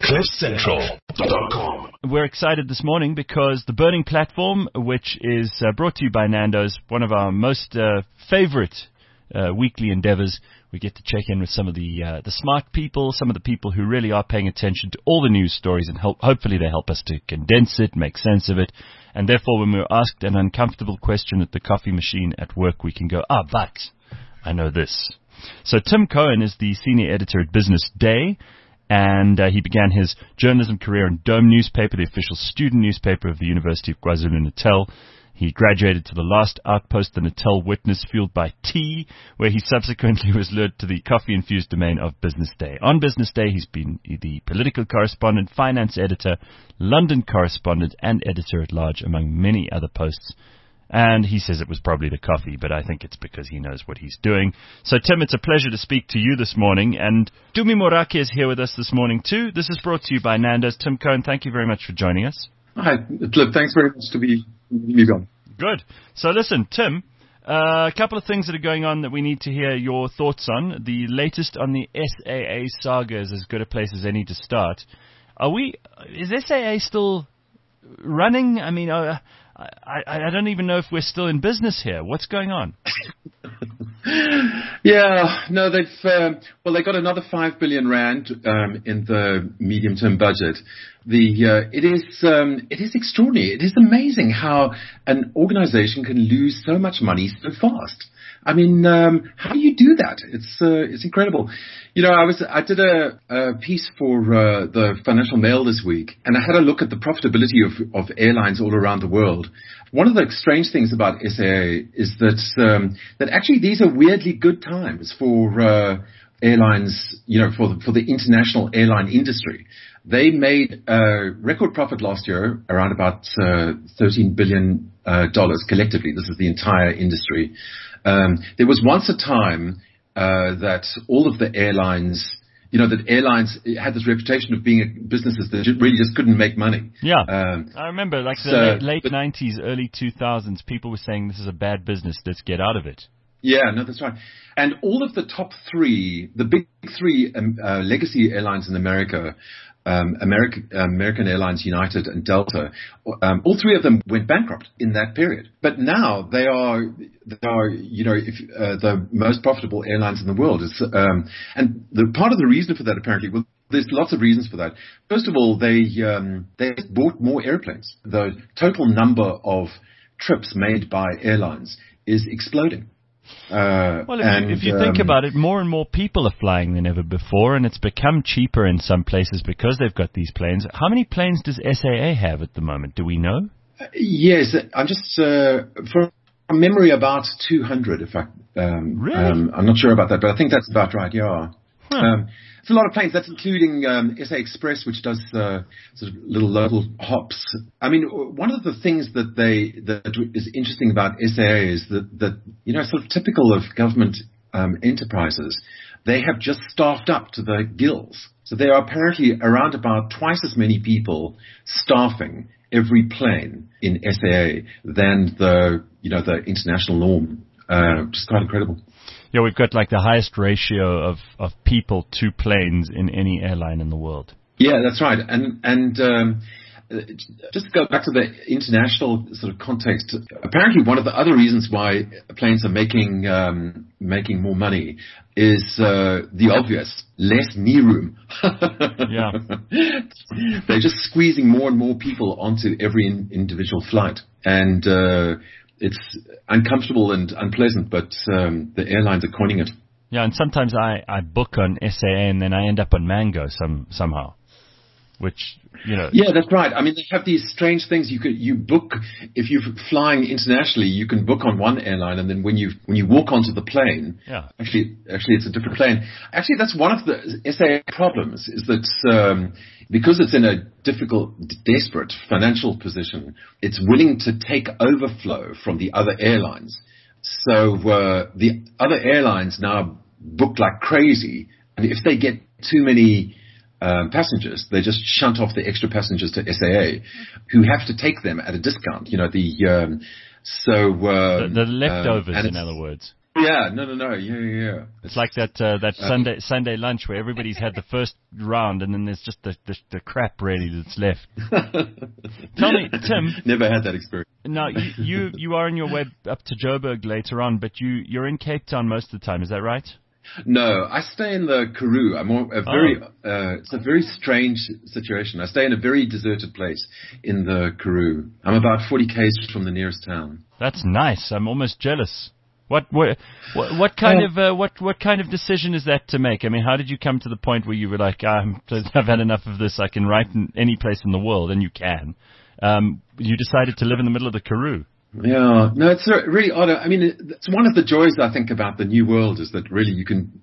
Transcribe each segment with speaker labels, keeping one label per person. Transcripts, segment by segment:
Speaker 1: CliffCentral.com.
Speaker 2: We're excited this morning because the Burning Platform, which is brought to you by Nando's, one of our most favorite weekly endeavors. We get to check in with some of the smart people, some of the people who really are paying attention to all the news stories, and hopefully they help us to condense it, make sense of it. And therefore, when we're asked an uncomfortable question at the coffee machine at work, we can go, but I know this. So Tim Cohen is the senior editor at Business Day, and he began his journalism career in Dome newspaper, the official student newspaper of the University of KwaZulu-Natal. He graduated to the last outpost, the Natal Witness, fueled by tea, where he subsequently was lured to the coffee-infused domain of Business Day. On Business Day, he's been the political correspondent, finance editor, London correspondent, and editor-at-large, among many other posts. And he says it was probably the coffee, but I think it's because he knows what he's doing. So, Tim, it's a pleasure to speak to you this morning. And Dumi Morake is here with us this morning, too. This is brought to you by Nando's. Tim Cohen, thank you very much for joining us.
Speaker 3: Hi, Cliff. Thanks very much to be on.
Speaker 2: Good. So listen, Tim, a couple of things that are going on that we need to hear your thoughts on. The latest on the SAA saga is as good a place as any to start. Is SAA still running? I mean, I don't even know if we're still in business here. What's going on?
Speaker 3: Yeah, no, they got another 5 billion rand in the medium-term budget. It is extraordinary. It is amazing how an organization can lose so much money so fast. I mean, how do you do that? It's incredible. You know, I did a piece for the Financial Mail this week, and I had a look at the profitability of airlines all around the world. One of the strange things about SAA is that actually these are weirdly good times for airlines. You know, for the international airline industry. They made a record profit last year, around about $13 billion collectively. This is the entire industry. There was once a time that all of the airlines, that airlines had this reputation of being businesses that really just couldn't make money.
Speaker 2: Yeah, I remember, the late 90s, early 2000s, people were saying this is a bad business, let's get out of it.
Speaker 3: Yeah, no, that's right. And all of the top three, the big three legacy airlines in America, American Airlines, United, and Delta, all three of them went bankrupt in that period. But now they are the most profitable airlines in the world. And the part of the reason for that, apparently, well, there's lots of reasons for that. First of all, they bought more airplanes. The total number of trips made by airlines is exploding.
Speaker 2: If you think about it, more and more people are flying than ever before, and it's become cheaper in some places because they've got these planes. How many planes does SAA have at the moment? Do we know?
Speaker 3: Yes, I'm just from memory about 200. In fact,
Speaker 2: really?
Speaker 3: I'm not sure about that, but I think that's about right. Yeah.
Speaker 2: Huh.
Speaker 3: It's a lot of planes. That's including SA Express, which does sort of little local hops. I mean, one of the things that is interesting about SAA is that sort of typical of government enterprises, they have just staffed up to the gills. So there are apparently around about twice as many people staffing every plane in SAA than the international norm. Which is quite incredible.
Speaker 2: Yeah, we've got the highest ratio of people to planes in any airline in the world.
Speaker 3: Yeah, that's right. And just to go back to the international sort of context, apparently one of the other reasons why planes are making more money is the obvious, less knee room.
Speaker 2: Yeah.
Speaker 3: They're just squeezing more and more people onto every individual flight. And it's uncomfortable and unpleasant, but the airlines are coining it.
Speaker 2: Yeah, and sometimes I book on SAA and then I end up on Mango somehow, which,
Speaker 3: Yeah, that's right. I mean, they have these strange things. You book, if you're flying internationally, you can book on one airline, and then when you walk onto the plane,
Speaker 2: yeah.
Speaker 3: Actually, it's a different plane. Actually, that's one of the SAA problems, is that because it's in a difficult, desperate financial position, it's willing to take overflow from the other airlines. So the other airlines now book like crazy, and if they get too many passengers, they just shunt off the extra passengers to SAA, who have to take them at a discount.
Speaker 2: The leftovers, in other words.
Speaker 3: Yeah, no. Yeah.
Speaker 2: It's like that Sunday lunch where everybody's had the first round and then there's just the crap really that's left. Tell me, Tim.
Speaker 3: Never had that experience.
Speaker 2: Now, you are on your way up to Joburg later on, but you're in Cape Town most of the time. Is that right?
Speaker 3: No, I stay in the Karoo. It's a very strange situation. I stay in a very deserted place in the Karoo. I'm about 40 km from the nearest town.
Speaker 2: That's nice. I'm almost jealous. What kind of decision is that to make? I mean, how did you come to the point where you were like, I've had enough of this. I can write in any place in the world, and you can. You decided to live in the middle of the Karoo.
Speaker 3: Yeah, no, it's really odd. I mean, it's one of the joys I think about the new world is that really you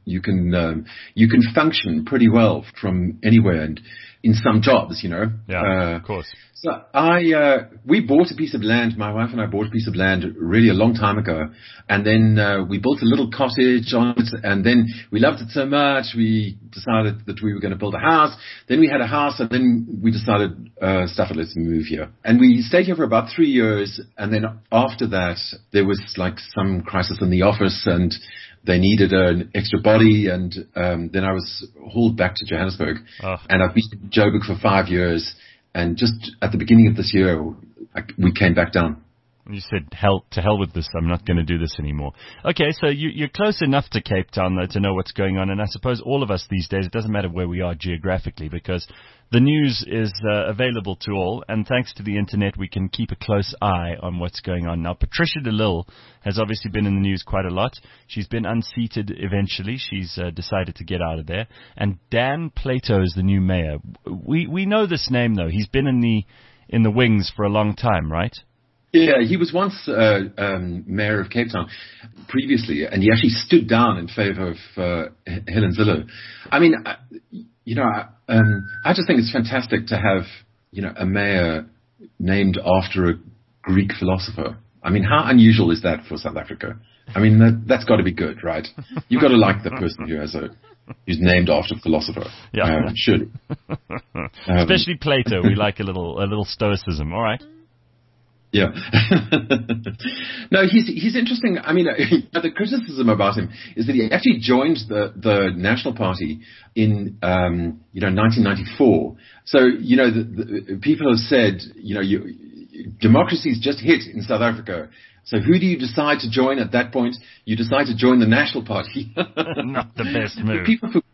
Speaker 3: can function pretty well from anywhere and in some jobs, you know.
Speaker 2: Yeah, of course.
Speaker 3: So we bought a piece of land. My wife and I bought a piece of land really a long time ago, and then we built a little cottage on it. And then we loved it so much, we decided that we were going to build a house. Then we had a house, and then we decided, stuff it, let's move here. And we stayed here for about 3 years. And then after that, there was like some crisis in the office, and they needed an extra body, and then I was hauled back to Johannesburg. And I've been in Joburg for 5 years. And just at the beginning of this year, we came back down.
Speaker 2: You said, to hell with this, I'm not going to do this anymore. Okay, so you're close enough to Cape Town, though, to know what's going on. And I suppose all of us these days, it doesn't matter where we are geographically, because the news is available to all. And thanks to the Internet, we can keep a close eye on what's going on. Now, Patricia de Lille has obviously been in the news quite a lot. She's been unseated eventually. She's decided to get out of there. And Dan Plato is the new mayor. We know this name, though. He's been in the wings for a long time, right?
Speaker 3: Yeah, he was once mayor of Cape Town previously, and he actually stood down in favor of Helen Zille. I mean, I just think it's fantastic to have, a mayor named after a Greek philosopher. I mean, how unusual is that for South Africa? I mean, that's got to be good, right? You've got to like the person who's named after a philosopher.
Speaker 2: Yeah,
Speaker 3: surely.
Speaker 2: Especially Plato. We like a little stoicism. All right.
Speaker 3: Yeah. No, he's interesting. I mean, the criticism about him is that he actually joined the National Party in 1994. So the people have said democracy's just hit in South Africa. So who do you decide to join at that point? You decide to join the National Party.
Speaker 2: Not the best move.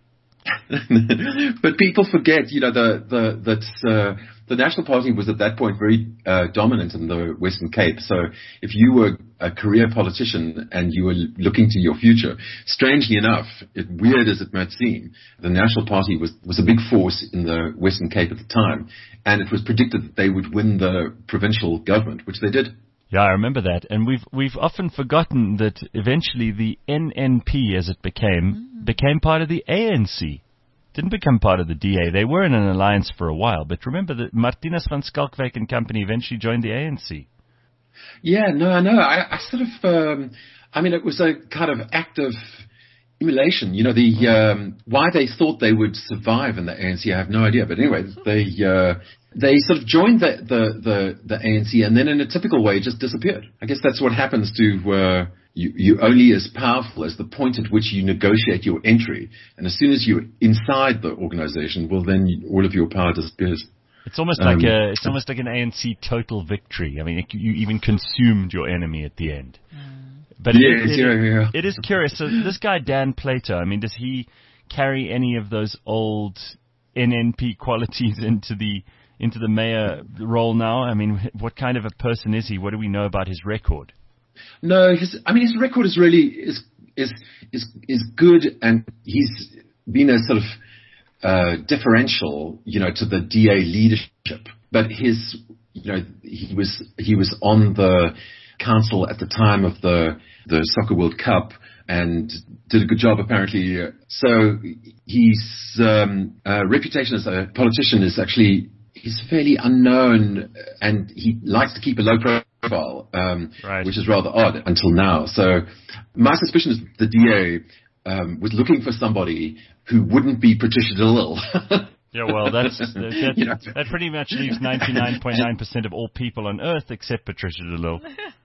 Speaker 3: But people forget, that the National Party was at that point very dominant in the Western Cape. So if you were a career politician and you were looking to your future, strangely enough, weird as it might seem, the National Party was a big force in the Western Cape at the time, and it was predicted that they would win the provincial government, which they did.
Speaker 2: Yeah, I remember that. And we've often forgotten that eventually the NNP, as it became part of the ANC. Didn't become part of the DA. They were in an alliance for a while. But remember that Martinus van Schalkwyk and company eventually joined the ANC.
Speaker 3: Yeah, no, I know. I sort of, it was a kind of act of emulation. Why they thought they would survive in the ANC, I have no idea. But anyway, they sort of joined the ANC and then in a typical way just disappeared. I guess that's what happens to you're only as powerful as the point at which you negotiate your entry. And as soon as you're inside the organization, well, then all of your power disappears.
Speaker 2: It's almost like an ANC total victory. I mean, you even consumed your enemy at the end. But it is curious. So this guy, Dan Plato, I mean, does he carry any of those old NNP qualities into the mayor role now? I mean, what kind of a person is he? What do we know about his record?
Speaker 3: No, his record is really is good, and he's been a sort of differential, to the DA leadership. But he was on the council at the time of the Soccer World Cup and did a good job apparently. So his reputation as a politician is actually, he's fairly unknown, and he likes to keep a low profile,
Speaker 2: right,
Speaker 3: which is rather odd until now. So my suspicion is the DA was looking for somebody who wouldn't be Patricia de Lille.
Speaker 2: Yeah, well, that pretty much leaves 99.9% of all people on Earth except Patricia de Lille.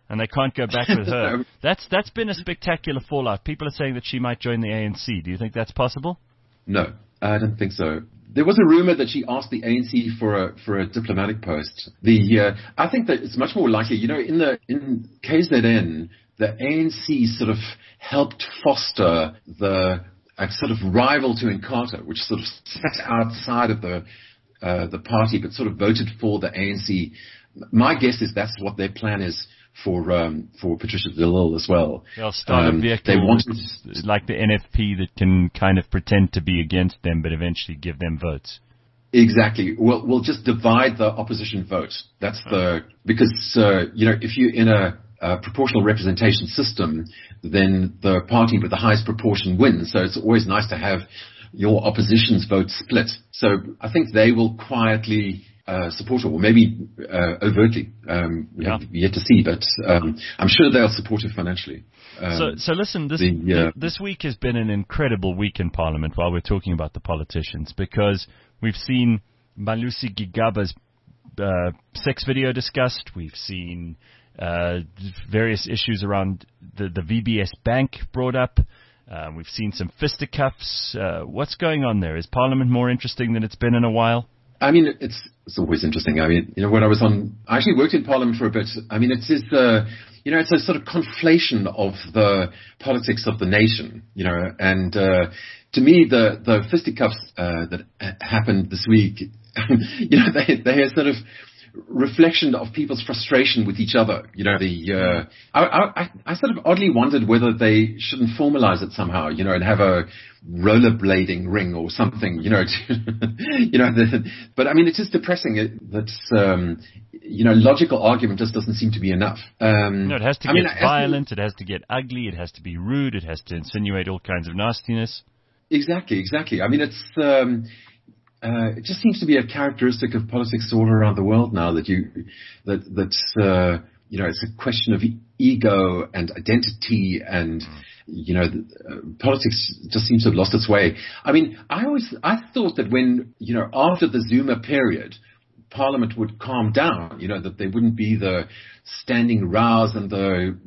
Speaker 2: And they can't go back with her. That's been a spectacular fallout. People are saying that she might join the ANC. Do you think that's possible?
Speaker 3: No, I don't think so. There was a rumor that she asked the ANC for a diplomatic post. I think that it's much more likely. In KZN, the ANC sort of helped foster a sort of rival to Inkatha, which sort of sat outside of the party but sort of voted for the ANC. My guess is that's what their plan is for Patricia de Lille as well.
Speaker 2: They'll start a vehicle like the NFP that can kind of pretend to be against them but eventually give them votes.
Speaker 3: Exactly. We'll just divide the opposition vote. That's because if you're in a proportional representation system, then the party with the highest proportion wins. So it's always nice to have your opposition's vote split. So I think they will quietly support her, or maybe overtly. We have yet to see, but I'm sure they'll support her financially.
Speaker 2: So listen, this week has been an incredible week in Parliament while we're talking about the politicians, because we've seen Malusi Gigaba's sex video discussed. We've seen various issues around the VBS Bank brought up. We've seen some fisticuffs. What's going on there? Is Parliament more interesting than it's been in a while?
Speaker 3: I mean, it's always interesting. I mean, when I actually worked in Parliament for a bit. I mean, it's a sort of conflation of the politics of the nation, and to me, the fisticuffs that happened this week, they are sort of reflection of people's frustration with each other. I sort of oddly wondered whether they shouldn't formalize it somehow, and have a rollerblading ring or something, but I mean, it's just depressing that, logical argument just doesn't seem to be enough.
Speaker 2: No, it has to get violent, it has to get ugly, it has to be rude, it has to insinuate all kinds of nastiness. Exactly.
Speaker 3: I mean, it just seems to be a characteristic of politics all around the world now that it's a question of ego and identity, and politics just seems to have lost its way. I mean, I thought that when after the Zuma period, Parliament would calm down, that there wouldn't be the standing rows and the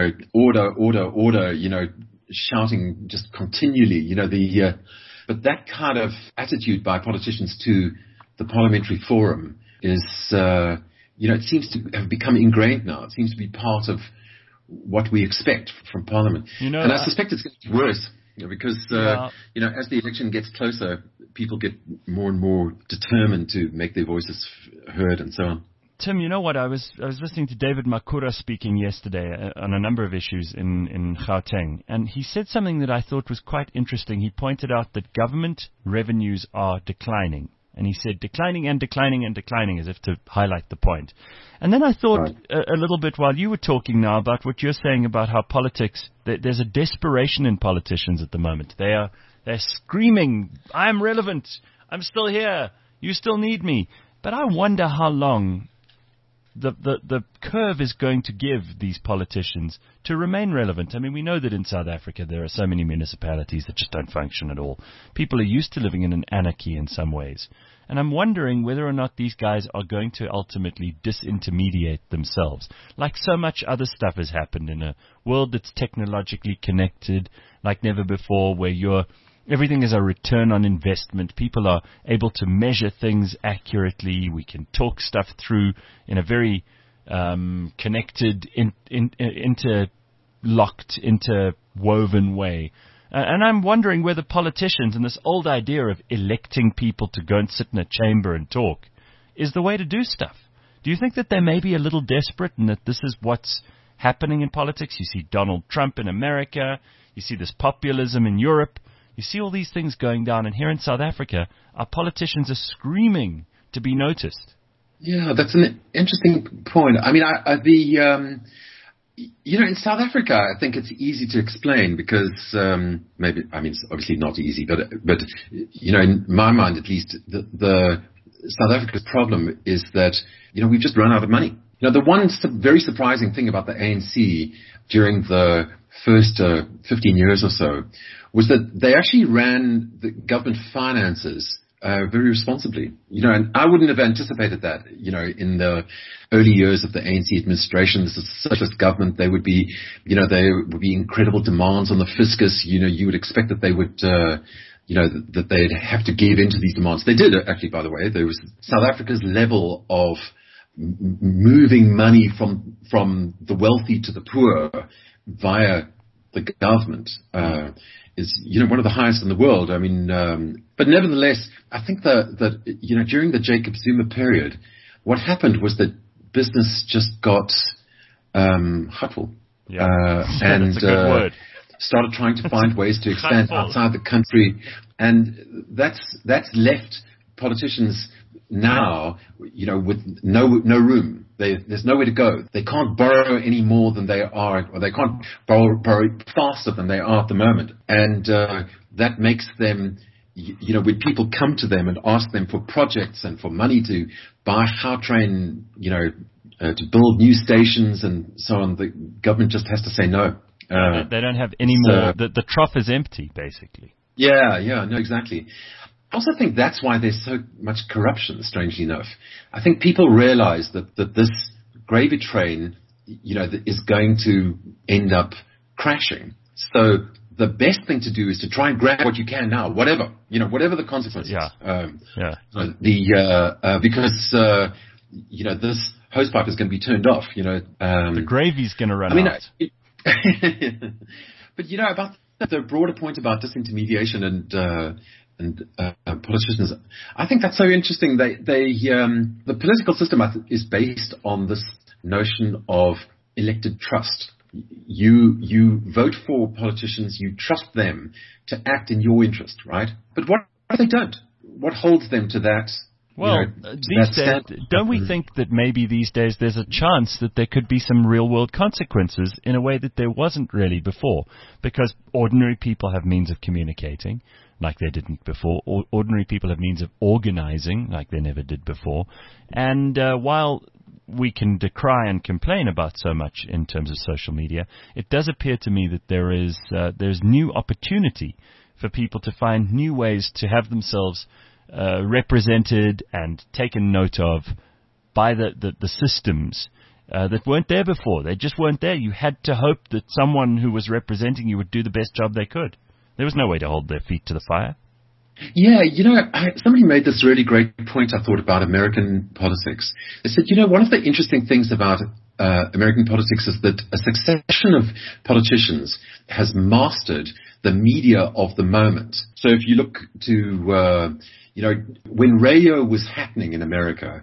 Speaker 3: order, shouting just continually, but that kind of attitude by politicians to the parliamentary forum is, it seems to have become ingrained now. It seems to be part of what we expect from Parliament. And I suspect it's going to get worse, because, as the election gets closer, people get more and more determined to make their voices heard and so on.
Speaker 2: Tim, you know what? I was listening to David Makura speaking yesterday on a number of issues in Gauteng, and he said something that I thought was quite interesting. He pointed out that government revenues are declining, and he said declining and declining and declining, as if to highlight the point. And then I thought a little bit while you were talking now about what you're saying about how politics, there's a desperation in politicians at the moment. They're screaming, "I'm relevant, I'm still here, you still need me." But I wonder how long the curve is going to give these politicians to remain relevant. I mean, we know that in South Africa there are so many municipalities that just don't function at all. People are used to living in an anarchy in some ways. And I'm wondering whether or not these guys are going to ultimately disintermediate themselves. Like so much other stuff has happened in a world that's technologically connected like never before, where everything is a return on investment. People are able to measure things accurately. We can talk stuff through in a very connected, interlocked, interwoven way. And I'm wondering whether politicians and this old idea of electing people to go and sit in a chamber and talk is the way to do stuff. Do you think that they may be a little desperate and that this is what's happening in politics? You see Donald Trump in America. You see this populism in Europe. You see all these things going down, and here in South Africa, our politicians are screaming to be noticed.
Speaker 3: Yeah, that's an interesting point. I mean, in South Africa, I think it's easy to explain because it's obviously not easy, but in my mind at least, the South Africa's problem is that we've just run out of money. The one very surprising thing about the ANC during the first 15 years or so was that they actually ran the government finances very responsibly. And I wouldn't have anticipated that, in the early years of the ANC administration. This is a socialist government. There would be incredible demands on the fiscus. You would expect that they would, that they'd have to give in to these demands. They did, actually, by the way. There was South Africa's level of moving money from the wealthy to the poor via the government is one of the highest in the world. I mean, but nevertheless, I think that during the Jacob Zuma period, what happened was that business just got hutful.
Speaker 2: Yeah,
Speaker 3: and
Speaker 2: that's a good word.
Speaker 3: Started trying to find ways to expand outside the country, and that's left politicians now, with no room. There's nowhere to go. They can't borrow any more than they are, or they can't borrow faster than they are at the moment. And that makes them, when people come to them and ask them for projects and for money to buy Gautrain, to build new stations and so on, the government just has to say no.
Speaker 2: They don't have any more. The trough is empty, basically.
Speaker 3: Yeah, no, exactly. I also think that's why there's so much corruption, strangely enough. I think people realize that this gravy train, is going to end up crashing. So the best thing to do is to try and grab what you can now, whatever the consequences. Because this hosepipe is going to be turned off.
Speaker 2: The gravy's going to run out. But
Speaker 3: about the broader point about disintermediation and politicians, I think that's so interesting. The political system is based on this notion of elected trust. You vote for politicians, you trust them to act in your interest, right? But what if they don't? What holds them to that?
Speaker 2: Well, these days, don't we think that maybe these days there's a chance that there could be some real-world consequences in a way that there wasn't really before? Because ordinary people have means of communicating like they didn't before. Ordinary people have means of organizing like they never did before. And while we can decry and complain about so much in terms of social media, it does appear to me that there's new opportunity for people to find new ways to have themselves represented and taken note of by the systems that weren't there before. They just weren't there. You had to hope that someone who was representing you would do the best job they could. There was no way to hold their feet to the fire.
Speaker 3: Yeah, somebody made this really great point, I thought, about American politics. They said, one of the interesting things about American politics is that a succession of politicians has mastered the media of the moment. So if you look to, when radio was happening in America,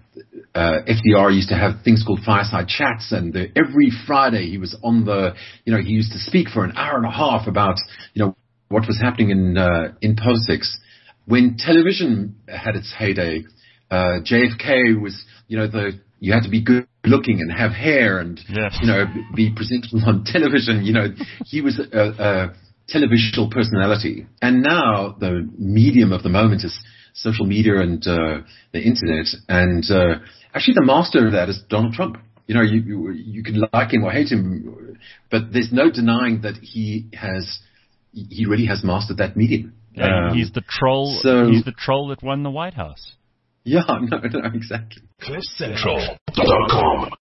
Speaker 3: FDR used to have things called fireside chats, and every Friday he was on he used to speak for an hour and a half about, what was happening in politics. When television had its heyday, JFK was, you had to be good looking and have hair and, be presentable on television. He was a televisual personality. And now the medium of the moment is social media and the internet. And actually the master of that is Donald Trump. You can like him or hate him, but there's no denying that he really has mastered that medium.
Speaker 2: He's the troll. He's the troll that won the White House.
Speaker 3: Yeah, no, exactly.
Speaker 1: CliffCentral.com